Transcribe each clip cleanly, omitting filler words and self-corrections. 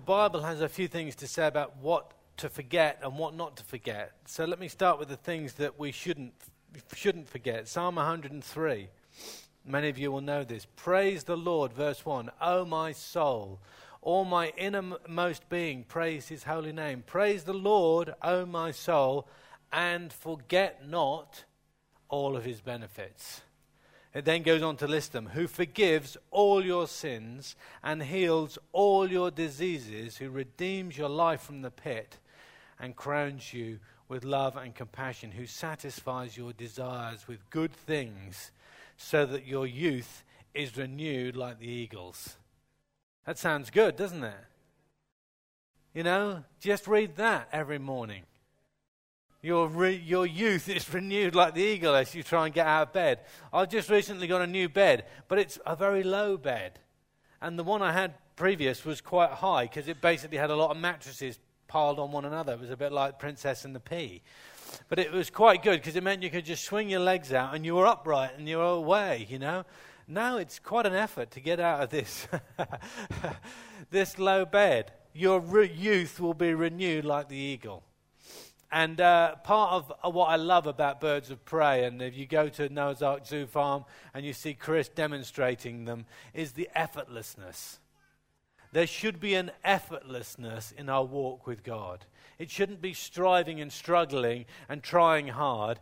Bible has a few things to say about what to forget and what not to forget. So let me start with the things that we shouldn't forget. Psalm 103. Many of you will know this. Praise the Lord, verse 1. O my soul, all my innermost being, praise his holy name. Praise the Lord, O my soul, and forget not all of his benefits. It then goes on to list them. Who forgives all your sins and heals all your diseases, who redeems your life from the pit and crowns you with love and compassion, who satisfies your desires with good things so that your youth is renewed like the eagles. That sounds good, doesn't it? You know, just read that every morning. Your youth is renewed like the eagle as you try and get out of bed. I've just recently got a new bed, but it's a very low bed. And the one I had previous was quite high because it basically had a lot of mattresses piled on one another. It was a bit like Princess and the Pea. But it was quite good because it meant you could just swing your legs out and you were upright and you were away, you know. Now it's quite an effort to get out of this, this low bed. Your youth will be renewed like the eagle. And part of what I love about Birds of Prey, and if you go to Noah's Ark Zoo Farm and you see Chris demonstrating them, is the effortlessness. There should be an effortlessness in our walk with God. It shouldn't be striving and struggling and trying hard.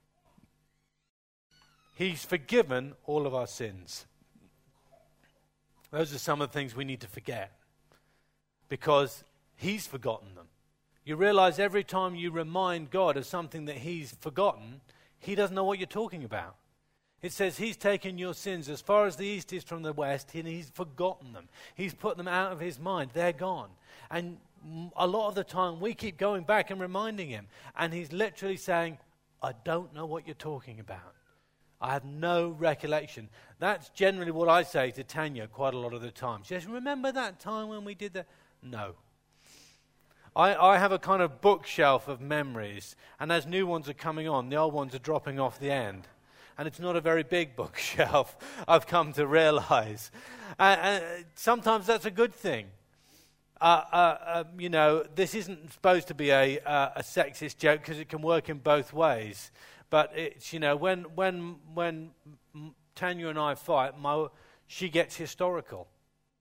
He's forgiven all of our sins. Those are some of the things we need to forget because he's forgotten them. You realize every time you remind God of something that he's forgotten, he doesn't know what you're talking about. It says he's taken your sins as far as the east is from the west, and he's forgotten them. He's put them out of his mind. They're gone. And a lot of the time we keep going back and reminding him, and he's literally saying, I don't know what you're talking about. I have no recollection. That's generally what I say to Tanya quite a lot of the time. She says, remember that time when we did that? No. I have a kind of bookshelf of memories, and as new ones are coming on, the old ones are dropping off the end. And it's not a very big bookshelf, I've come to realize. Sometimes that's a good thing. You know, this isn't supposed to be a sexist joke because it can work in both ways. But it's, you know, when Tanya and I fight, she gets historical.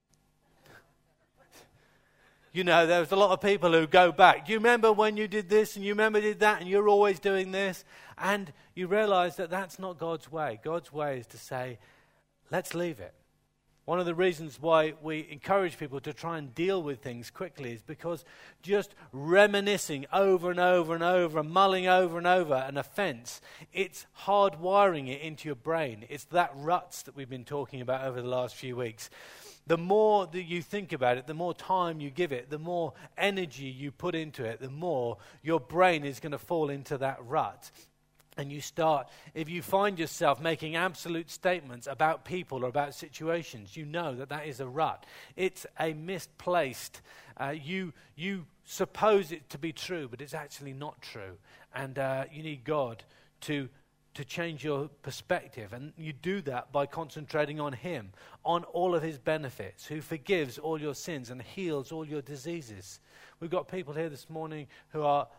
You know, there's a lot of people who go back. Do you remember when you did this and you remember did that and you're always doing this? And you realize that that's not God's way. God's way is to say, let's leave it. One of the reasons why we encourage people to try and deal with things quickly is because just reminiscing over and over and over, mulling over and over an offense, it's hardwiring it into your brain. It's that ruts that we've been talking about over the last few weeks. The more that you think about it, the more time you give it, the more energy you put into it, the more your brain is going to fall into that rut. And you start, if you find yourself making absolute statements about people or about situations, you know that that is a rut. It's a misplaced, you suppose it to be true, but it's actually not true. And you need God to change your perspective. And you do that by concentrating on him, on all of his benefits, who forgives all your sins and heals all your diseases. We've got people here this morning who are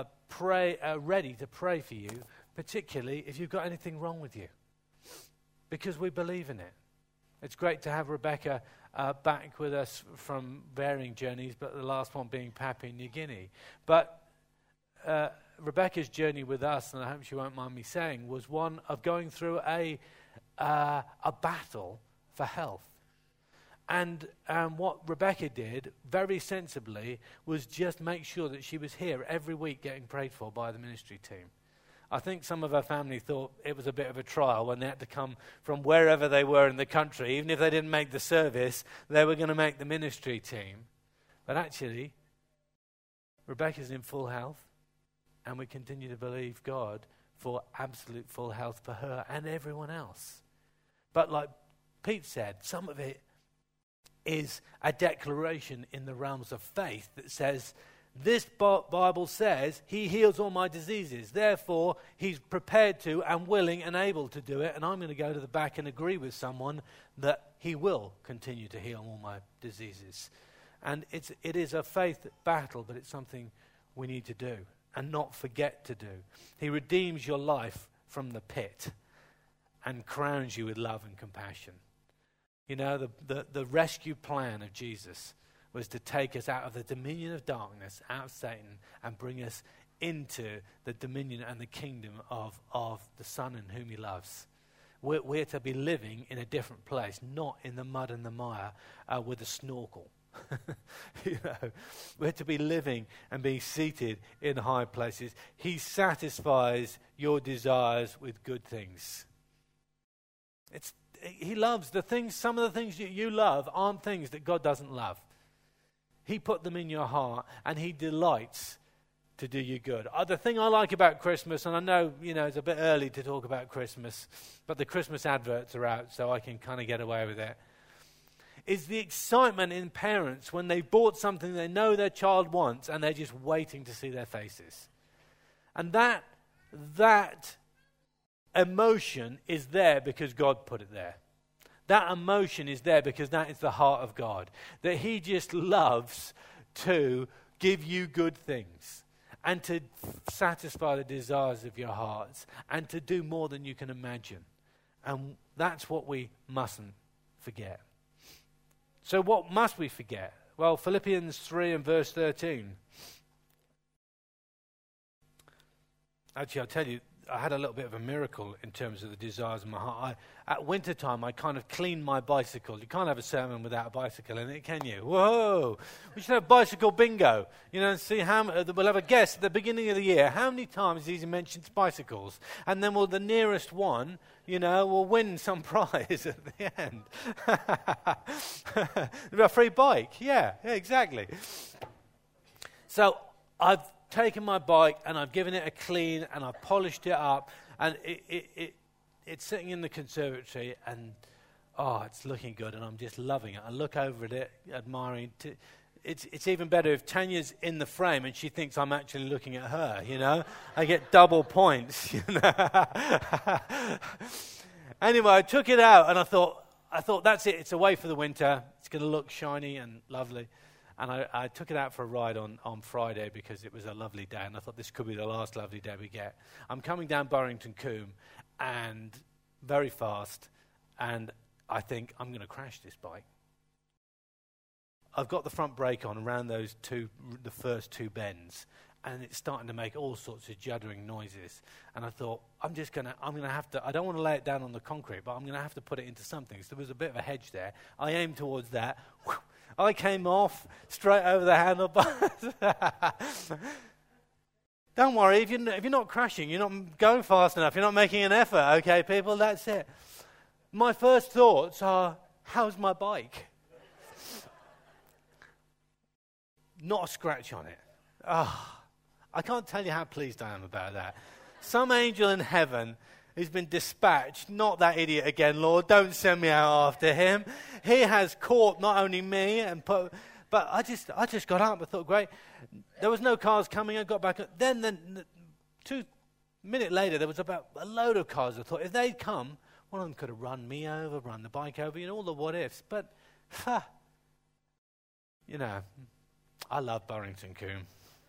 ready to pray for you, particularly if you've got anything wrong with you, because we believe in it. It's great to have Rebecca back with us from varying journeys, but the last one being Papua New Guinea. But Rebecca's journey with us, and I hope she won't mind me saying, was one of going through a battle for health. And what Rebecca did, very sensibly, was just make sure that she was here every week getting prayed for by the ministry team. I think some of her family thought it was a bit of a trial when they had to come from wherever they were in the country. Even if they didn't make the service, they were going to make the ministry team. But actually, Rebecca's in full health, and we continue to believe God for absolute full health for her and everyone else. But like Pete said, some of it is a declaration in the realms of faith that says, this Bible says he heals all my diseases. Therefore, he's prepared to and willing and able to do it. And I'm going to go to the back and agree with someone that he will continue to heal all my diseases. And it is a faith battle, but it's something we need to do and not forget to do. He redeems your life from the pit and crowns you with love and compassion. You know, the rescue plan of Jesus was to take us out of the dominion of darkness, out of Satan, and bring us into the dominion and the kingdom of the Son in whom he loves. We're to be living in a different place, not in the mud and the mire with a snorkel. You know, we're to be living and being seated in high places. He satisfies your desires with good things. He loves the things. Some of the things that you love aren't things that God doesn't love. He put them in your heart, and he delights to do you good. The thing I like about Christmas, and I know, it's a bit early to talk about Christmas, but the Christmas adverts are out, so I can kind of get away with it, is the excitement in parents when they've bought something they know their child wants, and they're just waiting to see their faces. And that emotion is there because God put it there. That emotion is there because that is the heart of God. That he just loves to give you good things and to satisfy the desires of your hearts and to do more than you can imagine. And that's what we mustn't forget. So what must we forget? Well, Philippians 3 and verse 13. Actually, I'll tell you, I had a little bit of a miracle in terms of the desires of my heart. At winter time, I kind of cleaned my bicycle. You can't have a sermon without a bicycle in it, can you? Whoa! We should have bicycle bingo. And see we'll have a guess at the beginning of the year. How many times he mentions bicycles? And then the nearest one, will win some prize at the end. A free bike. Yeah, exactly. So I've taken my bike and I've given it a clean and I've polished it up, and it's sitting in the conservatory, and it's looking good, and I'm just loving it. I look over at it, admiring. It's even better if Tanya's in the frame and she thinks I'm actually looking at her. I get double points. Anyway, I took it out and I thought that's it. It's away for the winter. It's going to look shiny and lovely. And I took it out for a ride on Friday because it was a lovely day, and I thought this could be the last lovely day we get. I'm coming down Burrington Combe, and very fast, and I think I'm going to crash this bike. I've got the front brake on around the first two bends, and it's starting to make all sorts of juddering noises. And I thought, I'm going to have to, I don't want to lay it down on the concrete, but I'm going to have to put it into something. So there was a bit of a hedge there. I aimed towards that. I came off straight over the handlebars. Don't worry, if you're not crashing, you're not going fast enough, you're not making an effort, okay, people, that's it. My first thoughts are, how's my bike? Not a scratch on it. I can't tell you how pleased I am about that. Some angel in heaven who's been dispatched, not that idiot again, Lord, don't send me out after him. He has caught not only me, but I just got up. I thought, great. There was no cars coming. I got back. Then 2 minutes later, there was about a load of cars. I thought, if they'd come, one of them could have run me over, run the bike over, all the what-ifs. But, I love Burrington Combe.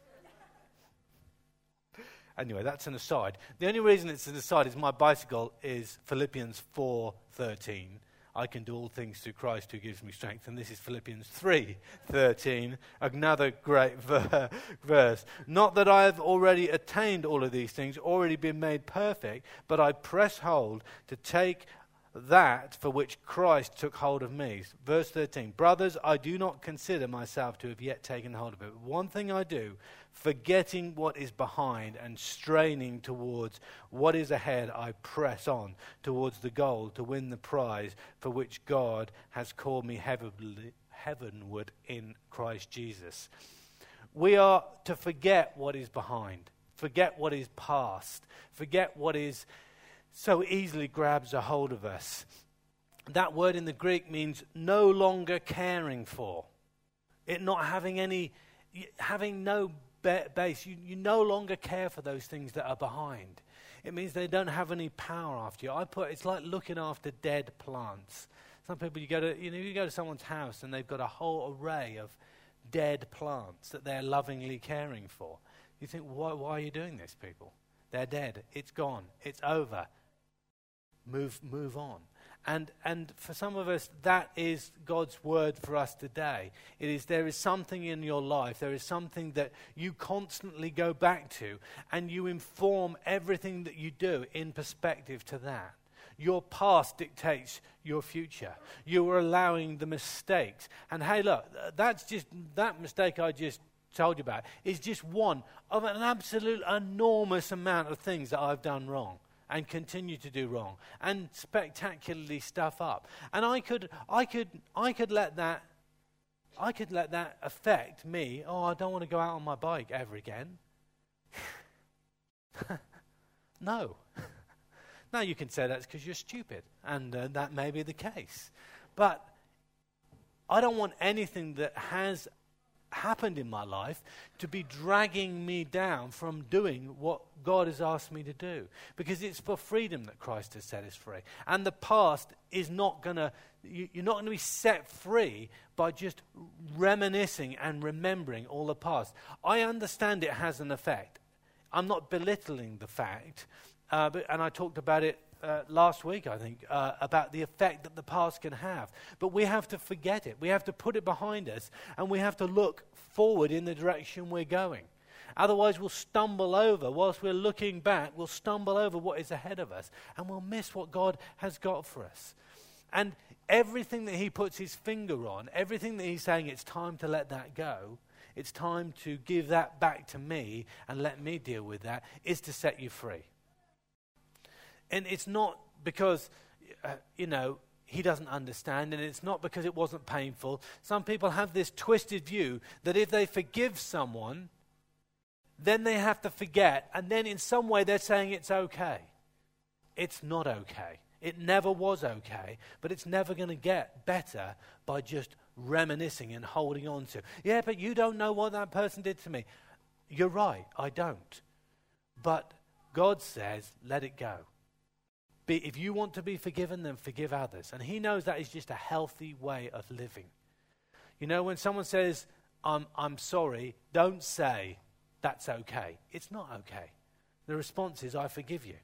Anyway, that's an aside. The only reason it's an aside is my bicycle is Philippians 4:13. I can do all things through Christ who gives me strength. And this is Philippians 3:13, another great verse. Not that I have already attained all of these things, already been made perfect, but I press hold to take that for which Christ took hold of me. Verse 13, brothers, I do not consider myself to have yet taken hold of it. One thing I do, forgetting what is behind and straining towards what is ahead, I press on towards the goal to win the prize for which God has called me heavenward in Christ Jesus. We are to forget what is behind, forget what is past, forget what is so easily grabs a hold of us. That word in the Greek means no longer caring for. It not having no base. You no longer care for those things that are behind. It means they don't have any power after you. It's like looking after dead plants. Some people, you go to someone's house and they've got a whole array dead plants that they're lovingly caring for. You think, why are you doing this, people? They're dead. It's gone. It's over. Move on. And for some of us, that is God's word for us today. There is something in your life, there is something that you constantly go back to, and you inform everything that you do in perspective to that. Your past dictates your future. You are allowing the mistakes. And hey, look, that mistake I just told you about is just one of an absolute enormous amount of things that I've done wrong and continue to do wrong and spectacularly stuff up. And I could let that affect me. Oh, I don't want to go out on my bike ever again. No. Now you can say that's because you're stupid, and that may be the case. But I don't want anything that has happened in my life to be dragging me down from doing what God has asked me to do, because it's for freedom that Christ has set us free. And the past is not going to, you're not going to be set free by just reminiscing and remembering all the past. I understand it has an effect. I'm not belittling the fact, and I talked about it last week, I think, about the effect that the past can have. But we have to forget it. We have to put it behind us, and we have to look forward in the direction we're going. Otherwise, we'll stumble over. Whilst we're looking back, we'll stumble over what is ahead of us, and we'll miss what God has got for us. And everything that he puts his finger on, everything that he's saying, it's time to let that go, it's time to give that back to me and let me deal with that, is to set you free. And it's not because, he doesn't understand, and it's not because it wasn't painful. Some people have this twisted view that if they forgive someone, then they have to forget, and then in some way they're saying it's okay. It's not okay. It never was okay, but it's never going to get better by just reminiscing and holding on to. Yeah, but you don't know what that person did to me. You're right, I don't. But God says, let it go. If you want to be forgiven, then forgive others. And he knows that is just a healthy way of living. When someone says, I'm sorry, don't say, that's okay. It's not okay. The response is, I forgive you.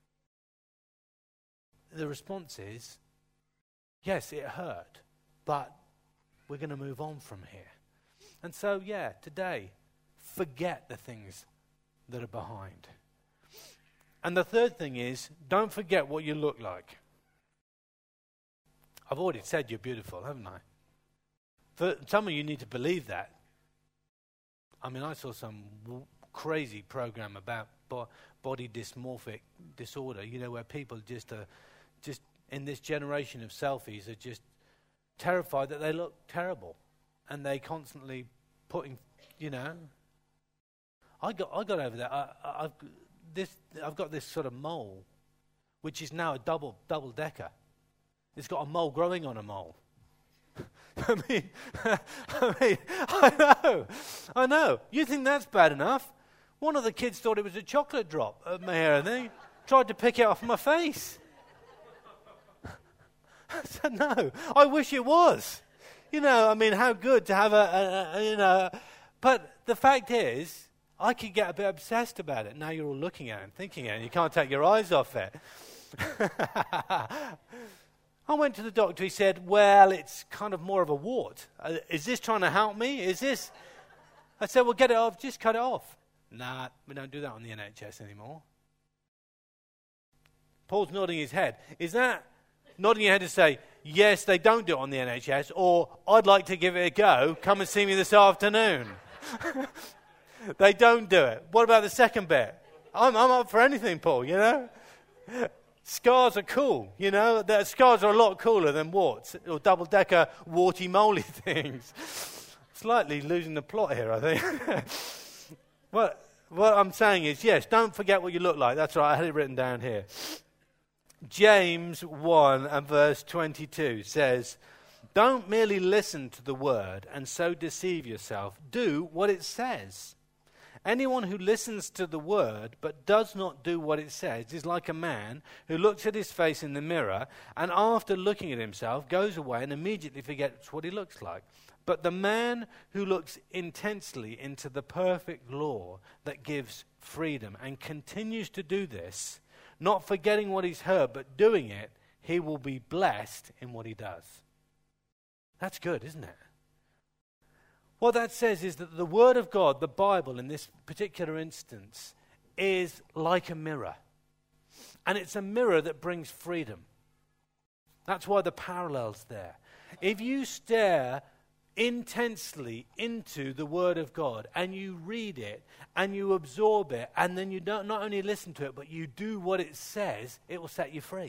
The response is, yes, it hurt, but we're going to move on from here. And so, today, forget the things that are behind. And the third thing is, don't forget what you look like. I've already said you're beautiful, haven't I? For some of you need to believe that. I mean, I saw some crazy program about body dysmorphic disorder, where people just in this generation of selfies are just terrified that they look terrible. And they constantly putting, I got over that. I've got this sort of mole, which is now a double decker. It's got a mole growing on a mole. I know. You think that's bad enough? One of the kids thought it was a chocolate drop at my hair, and they tried to pick it off my face. I said, no, I wish it was. How good to have But the fact is, I could get a bit obsessed about it. Now you're all looking at it and thinking it, and you can't take your eyes off it. I went to the doctor. He said, well, it's kind of more of a wart. Is this trying to help me? Is this? I said, well, get it off. Just cut it off. Nah, we don't do that on the NHS anymore. Paul's nodding his head. Is that nodding your head to say, yes, they don't do it on the NHS, or I'd like to give it a go. Come and see me this afternoon. They don't do it. What about the second bit? I'm up for anything, Paul, Scars are cool, Scars are a lot cooler than warts, or double-decker warty-moly things. Slightly losing the plot here, I think. What I'm saying is, yes, don't forget what you look like. That's right, I had it written down here. James 1 and verse 22 says, don't merely listen to the word and so deceive yourself. Do what it says. Anyone who listens to the word but does not do what it says is like a man who looks at his face in the mirror and after looking at himself goes away and immediately forgets what he looks like. But the man who looks intensely into the perfect law that gives freedom and continues to do this, not forgetting what he's heard but doing it, he will be blessed in what he does. That's good, isn't it? What that says is that the Word of God, the Bible in this particular instance, is like a mirror. And it's a mirror that brings freedom. That's why the parallel's there. If you stare intensely into the Word of God and you read it and you absorb it and then you don't not only listen to it but you do what it says, it will set you free.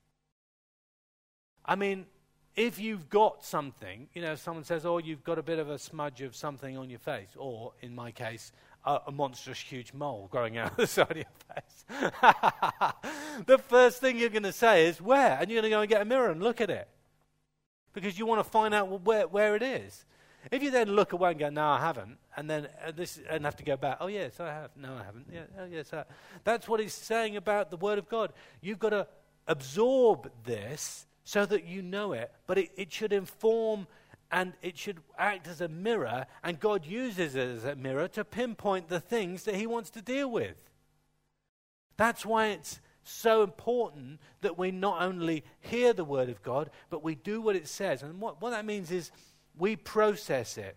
I mean, if you've got something, someone says, oh, you've got a bit of a smudge of something on your face, or in my case, a monstrous huge mole growing out of the side of your face. The first thing you're going to say is, where? And you're going to go and get a mirror and look at it. Because you want to find out where it is. If you then look away and go, no, I haven't, and then and have to go back, oh, yes, I have. No, I haven't. Yeah, oh, yes, I have. That's what he's saying about the Word of God. You've got to absorb this so that you know it, but it should inform and it should act as a mirror, and God uses it as a mirror to pinpoint the things that he wants to deal with. That's why it's so important that we not only hear the Word of God, but we do what it says. And what that means is we process it.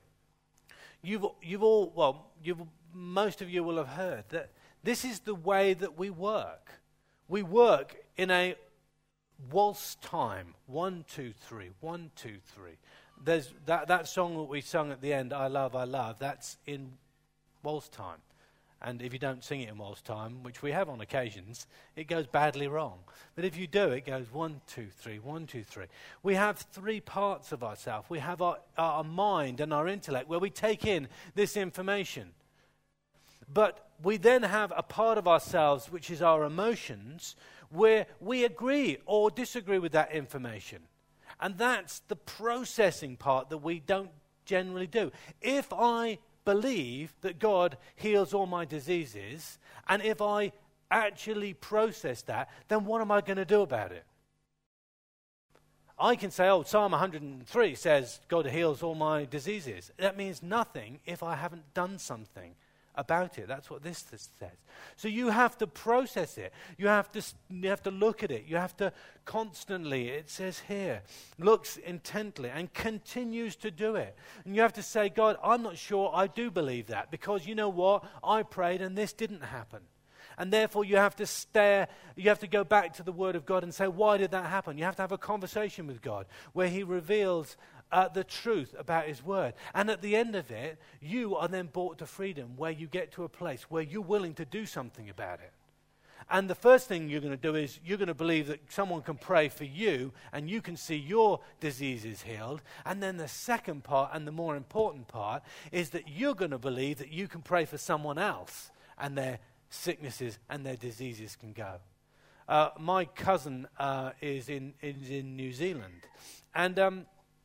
Most of you will have heard that this is the way that we work. We work in a waltz time. 1, 2, 3. 1, 2, 3. There's that song that we sung at the end, I Love, that's in waltz time. And if you don't sing it in waltz time, which we have on occasions, it goes badly wrong. But if you do, it goes 1, 2, 3, 1, 2, 3. We have 3 parts of ourselves. We have our mind and our intellect where we take in this information. But we then have a part of ourselves, which is our emotions, where we agree or disagree with that information. And that's the processing part that we don't generally do. If I believe that God heals all my diseases, and if I actually process that, then what am I going to do about it? I can say, Psalm 103 says God heals all my diseases. That means nothing if I haven't done something about it. That's what this says. So you have to process it. You have to look at it. You have to constantly, it says here, looks intently and continues to do it. And you have to say, God, I'm not sure I do believe that, because you know what? I prayed and this didn't happen. And therefore you have to go back to the Word of God and say, why did that happen? You have to have a conversation with God where he reveals the truth about his word. And at the end of it, you are then brought to freedom, where you get to a place where you're willing to do something about it. And the first thing you're going to do is you're going to believe that someone can pray for you and you can see your diseases healed. And then the second part, and the more important part, is that you're going to believe that you can pray for someone else and their sicknesses and their diseases can go. My cousin is in New Zealand, and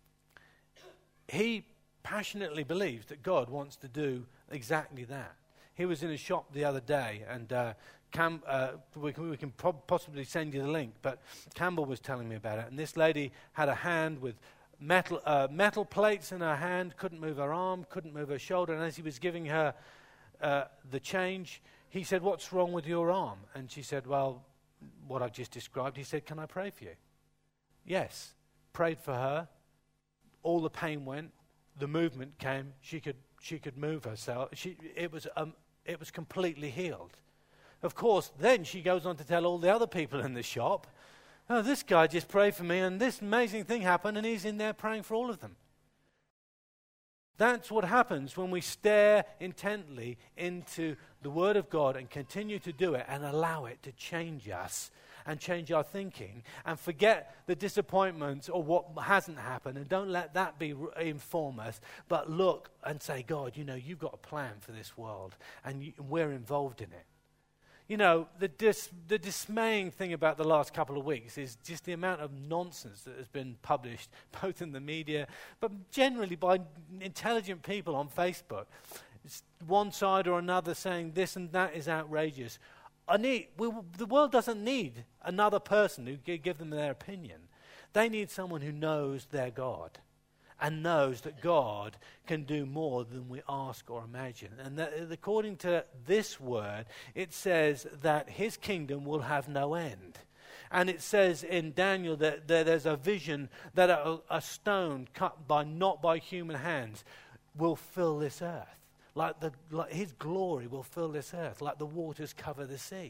he passionately believes that God wants to do exactly that. He was in a shop the other day, and we can possibly send you the link, but Campbell was telling me about it, and this lady had a hand with metal plates in her hand, couldn't move her arm, couldn't move her shoulder, and as he was giving her the change, he said, what's wrong with your arm? And she said, well, what I've just described. He said, can I pray for you? Yes. Prayed for her. All the pain went. The movement came. She could move herself. It was completely healed. Of course, then she goes on to tell all the other people in the shop, oh, this guy just prayed for me and this amazing thing happened, and he's in there praying for all of them. That's what happens when we stare intently into the Word of God and continue to do it and allow it to change us and change our thinking, and forget the disappointments or what hasn't happened, and don't let that inform us, but look and say, God, you've got a plan for this world, and we're involved in it. The dismaying thing about the last couple of weeks is just the amount of nonsense that has been published, both in the media, but generally by intelligent people on Facebook. one side or another saying this and that is outrageous. The world doesn't need another person who give them their opinion. They need someone who knows their God and knows that God can do more than we ask or imagine. And that according to this word, it says that his kingdom will have no end. And it says in Daniel that there's a vision that a stone cut not by human hands will fill this earth. Like his glory will fill this earth, like the waters cover the sea.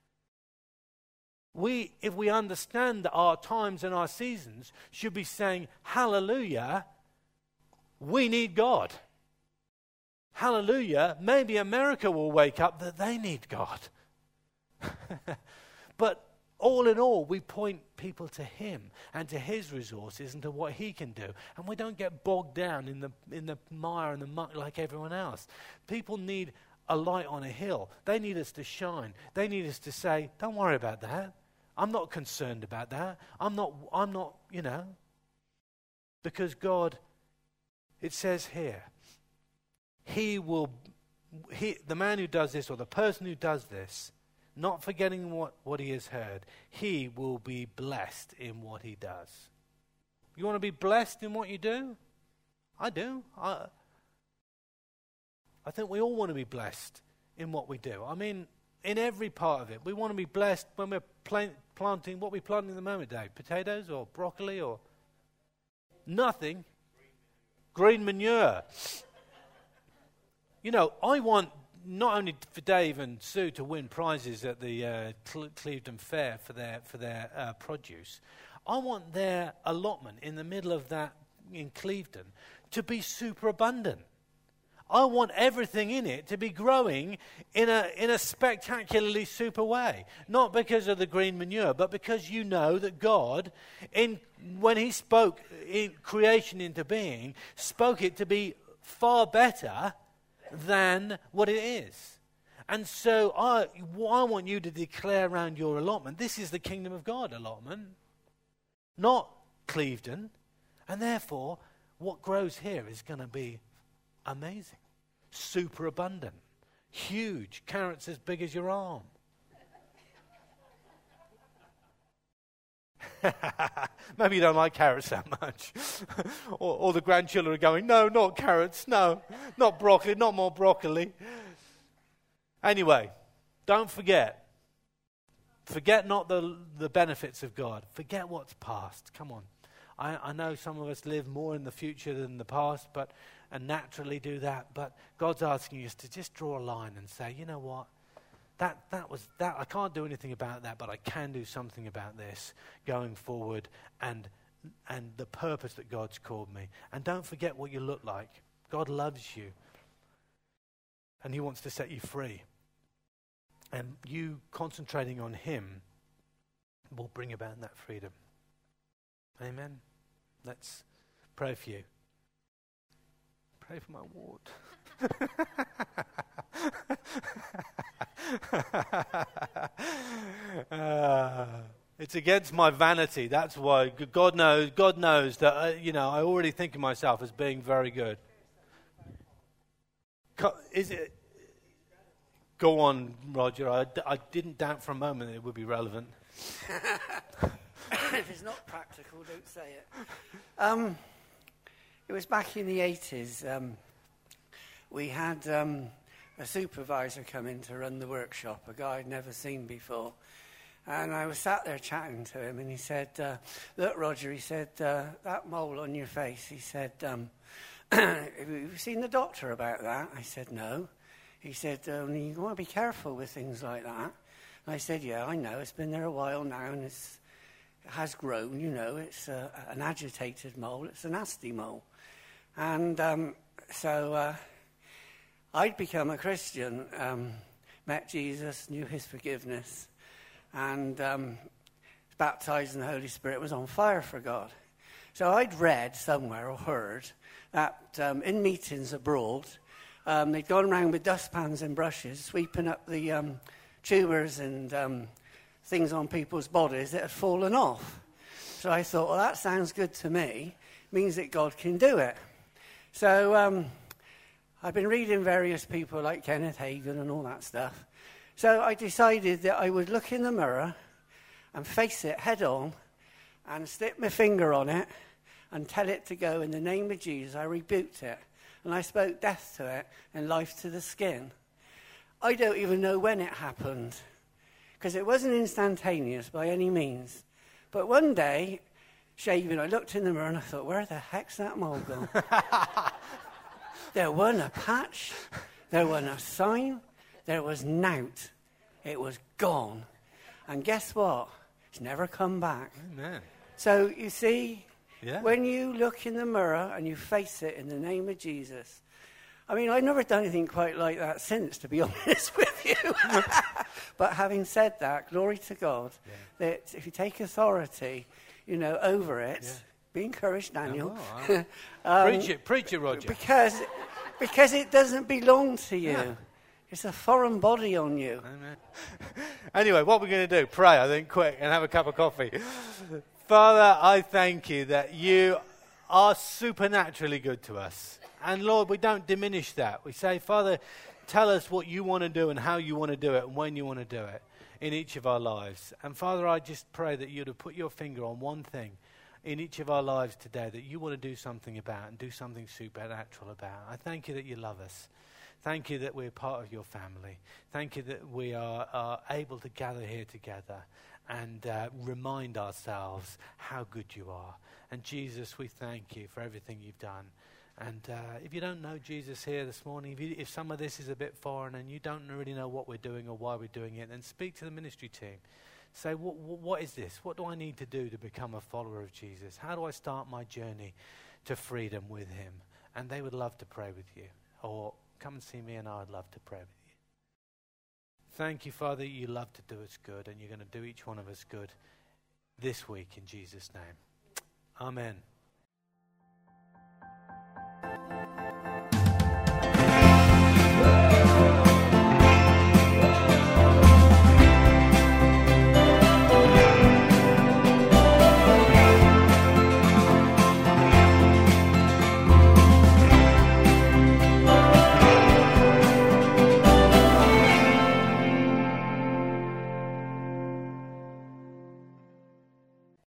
If we understand that our times and our seasons should be saying, hallelujah, we need God. Hallelujah, maybe America will wake up that they need God. But all in all, we point people to him and to his resources and to what he can do. And we don't get bogged down in the mire and the muck like everyone else. People need a light on a hill. They need us to shine. They need us to say, don't worry about that. I'm not concerned about that. I'm not, because God, it says here, the man who does this or the person who does this, not forgetting what he has heard, he will be blessed in what he does. You want to be blessed in what you do? I do. I think we all want to be blessed in what we do. I mean, in every part of it. We want to be blessed when we're planting. What are we planting at the moment, Dave? Potatoes or broccoli or nothing? Green manure. I want not only for Dave and Sue to win prizes at the Clevedon Fair for their produce, I want their allotment in the middle of that in Clevedon to be super abundant. I want everything in it to be growing in a spectacularly super way. Not because of the green manure, but because you know that God, when he spoke in creation into being, spoke it to be far better than what it is. And so I want you to declare around your allotment, this is the kingdom of God allotment, not Clevedon. And therefore, what grows here is going to be amazing, super abundant, huge, carrots as big as your arm. Maybe you don't like carrots that much. or the grandchildren are going, no, not carrots, no, not broccoli, not more broccoli. Anyway, don't forget. Forget not the benefits of God. Forget what's past. Come on. I know some of us live more in the future than the past, and naturally do that. But God's asking us to just draw a line and say, you know what? That was that. I can't do anything about that, but I can do something about this going forward, and the purpose that God's called me. And don't forget what you look like. God loves you, and he wants to set you free. And you concentrating on him will bring about that freedom. Amen. Let's pray for you. Pray for my ward. It's against my vanity. That's why God knows that I already think of myself as being very good. Is it? Go on, Roger. I didn't doubt for a moment that it would be relevant. If it's not practical, don't say it. It was back in the 80s. We had a supervisor come in to run the workshop, a guy I'd never seen before. And I was sat there chatting to him, and he said, look, Roger, he said, that mole on your face, he said, have you seen the doctor about that? I said, no. He said, you want to be careful with things like that. And I said, yeah, I know. It's been there a while now, and it has grown, It's an agitated mole. It's a nasty mole. And so I'd become a Christian, met Jesus, knew his forgiveness, and baptized in the Holy Spirit, was on fire for God. So I'd read somewhere or heard that in meetings abroad, they'd gone around with dustpans and brushes, sweeping up the tumours and things on people's bodies that had fallen off. So I thought, well, that sounds good to me. It means that God can do it. So I've been reading various people like Kenneth Hagin and all that stuff. So I decided that I would look in the mirror and face it head on and stick my finger on it and tell it to go in the name of Jesus. I rebuked it. And I spoke death to it and life to the skin. I don't even know when it happened, because it wasn't instantaneous by any means. But one day, shaving, I looked in the mirror and I thought, where the heck's that mole gone? There wasn't a patch, there wasn't a sign, there was nought. It was gone. And guess what? It's never come back. Amen. So you see, Yeah. when you look in the mirror and you face it in the name of Jesus, I mean, I've never done anything quite like that since, to be honest with you. But having said that, glory to God, that if you take authority, over it, be encouraged, Daniel. Preach it, Roger. Because it doesn't belong to you. Yeah. It's a foreign body on you. Amen. Anyway, what we're going to do, pray, I think, quick, and have a cup of coffee. Father, I thank you that you are supernaturally good to us. And Lord, we don't diminish that. We say, Father, tell us what you want to do and how you want to do it and when you want to do it in each of our lives. And Father, I just pray that you'd have put your finger on one thing in each of our lives today that you want to do something about and do something supernatural about. I thank you that you love us. Thank you that we're part of your family. Thank you that we are able to gather here together and remind ourselves how good you are. And Jesus, we thank you for everything you've done. And if you don't know Jesus here this morning, if some of this is a bit foreign and you don't really know what we're doing or why we're doing it, then speak to the ministry team. Say, what is this? What do I need to do to become a follower of Jesus? How do I start my journey to freedom with him? And they would love to pray with you. Or come and see me and I'd love to pray with you. Thank you, Father, you love to do us good and you're going to do each one of us good this week in Jesus' name. Amen.